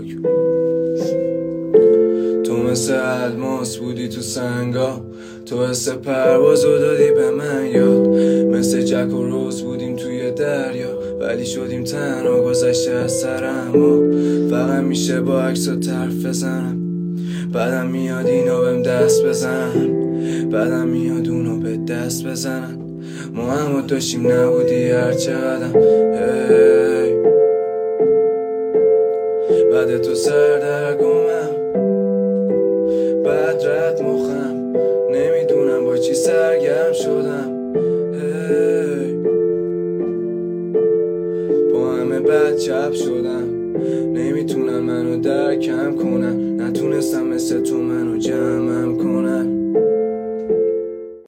تو مثل الماس بودی تو سنگا، تو حس پروازو دادی به من یاد. مثل جک و روز بودیم توی دریا، ولی شدیم تنها گذشته از سرم. و فقط میشه با عکسات حرف بزنم، بعدم میاد اینو بهم دست بزنن، بعدم میاد اونو به دست بزنن. ما همو داشتیم نبودی هرچه قدم. بعد تو سردرگمم، بعد رد مخم، نمیدونم با چی سرگرم شدم. با همه بد چپ شدم، نمیتونم منو درکم کنم، نتونستم مثل تو منو جمعم کنم.